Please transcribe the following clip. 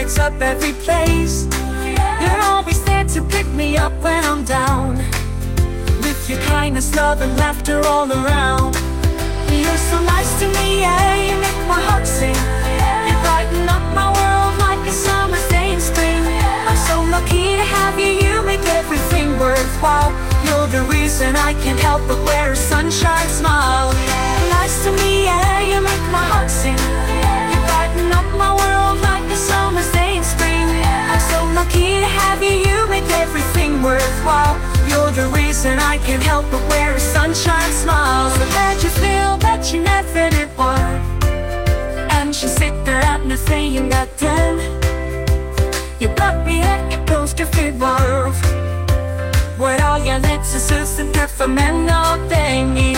lights up every place. You're always there to pick me up when I'm down, with your kindness, love, and laughter all around. You're so nice to me, yeah, you make my heart sing. You brighten up my world like a summer's day in spring. I'm so lucky to have you, you make everything worthwhile. You're the reason I can't help but wear a sunshine smile. Nice to me, yeah, you make my heart sing. You brighten up my world like a summer's day in spring. I'm so lucky to have you, you make everything worthwhile. You're the reason I can't help but wear a sunshine smile. So that you feel that you never did what, and she sit there at me saying that then you got me at your poster figure. What all your lips is just a for men all day.